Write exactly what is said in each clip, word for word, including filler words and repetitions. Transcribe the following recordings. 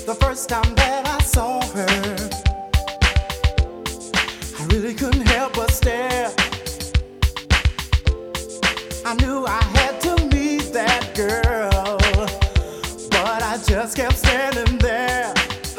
The first time that I saw her, I really couldn't help but stare. I knew I had to meet that girl, but I just kept standing there.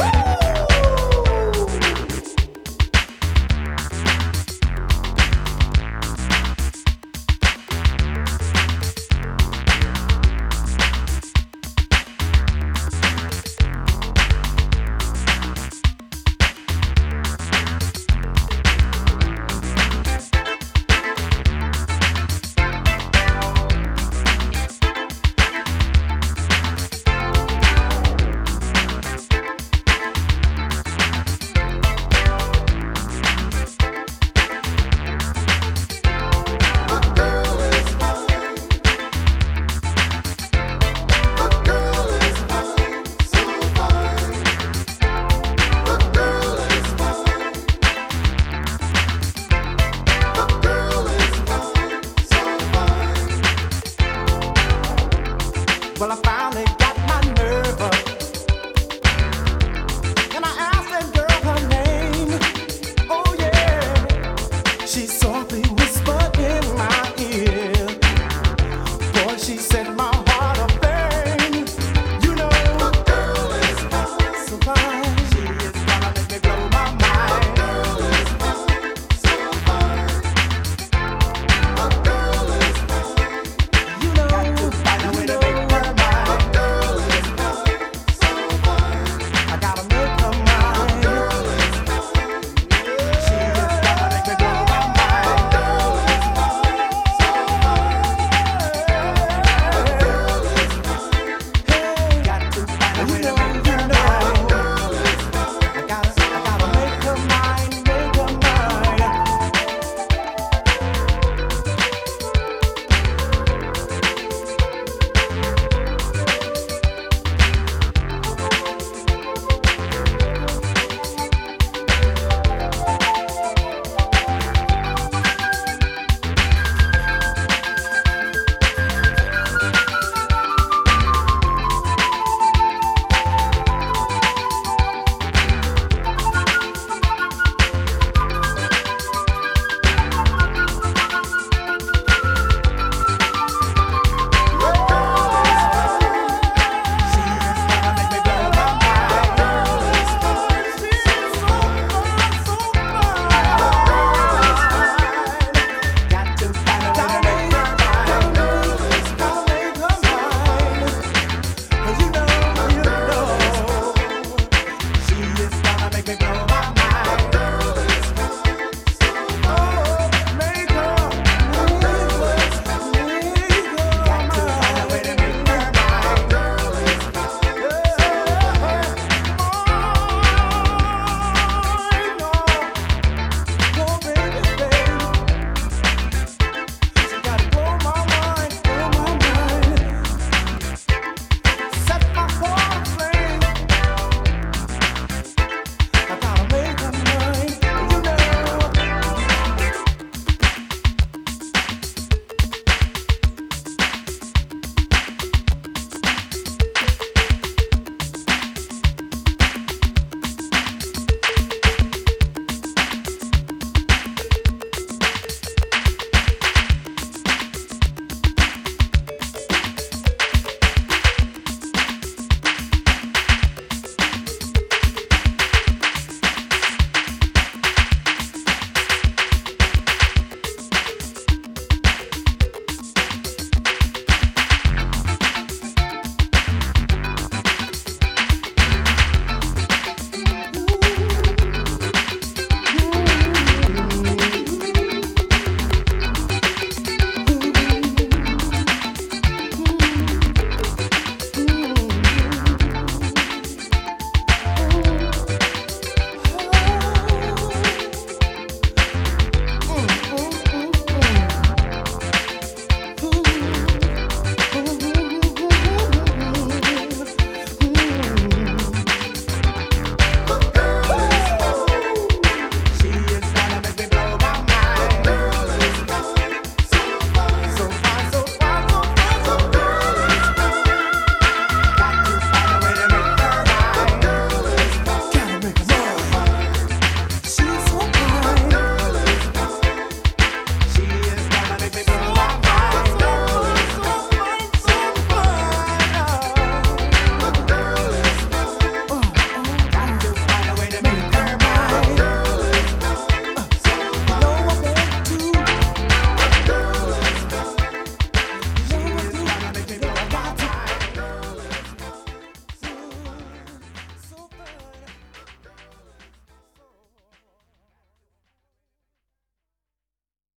Well, I finally got my nerve up, and I asked that girl her name. Oh yeah, she softly whispered in my ear. Boy, she set my heart aflame. You know, a girl is fine, so fine. She is gonna make me blow my mind. A girl is fine, so fine. A girl is fine. You know, got to find a way to make her. You know